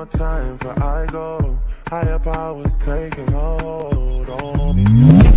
more time for I go. Higher powers taking hold on me.